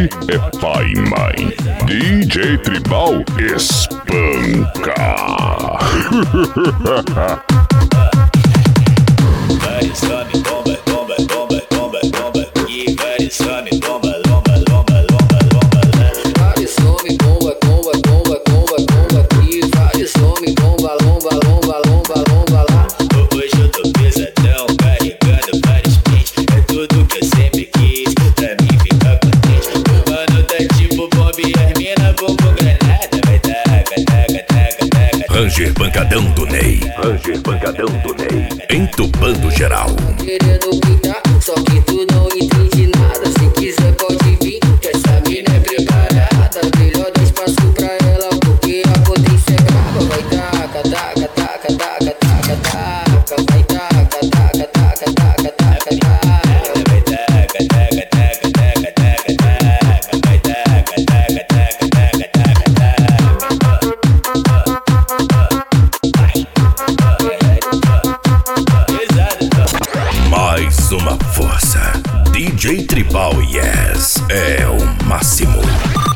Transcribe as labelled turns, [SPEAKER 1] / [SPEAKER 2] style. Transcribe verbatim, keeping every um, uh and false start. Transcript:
[SPEAKER 1] Esse é pai e mãe. D J Tribal espanca.
[SPEAKER 2] Vai, some, bomba, bomba, bomba, bomba, bomba. E vai, some, bomba, lomba, lomba, lomba, lomba.
[SPEAKER 3] Vai, some, bomba, bomba, bomba, bomba, bomba. E vai, some, bomba, lomba, lomba, lomba, lomba lá.
[SPEAKER 2] Hoje eu tô pesadão, carregando vários pins. É tudo que eu sempre quis, pra mim ficar contente. O mano tá tipo bomba e as mina bumbum granada. Vai taca, taca, taca, taca.
[SPEAKER 4] Ranger Pancadão do Ney. Ranger Pancadão do Ney. Entupando geral.
[SPEAKER 3] Querendo pintar, só que tu não entende nada. Se quiser pode vir, que essa mina é preparada. Melhor dar espaço pra ela, porque a potência é brava. Vai taca, taca, taca, taca, taca, taca. Vai taca, taca, taca, taca, taca, taca.
[SPEAKER 2] Vai taca, taca, taca, taca, taca, taca. Vai taca, taca, taca, taca, taca, taca.
[SPEAKER 4] Mais uma força. D J Tribal Yes é o máximo.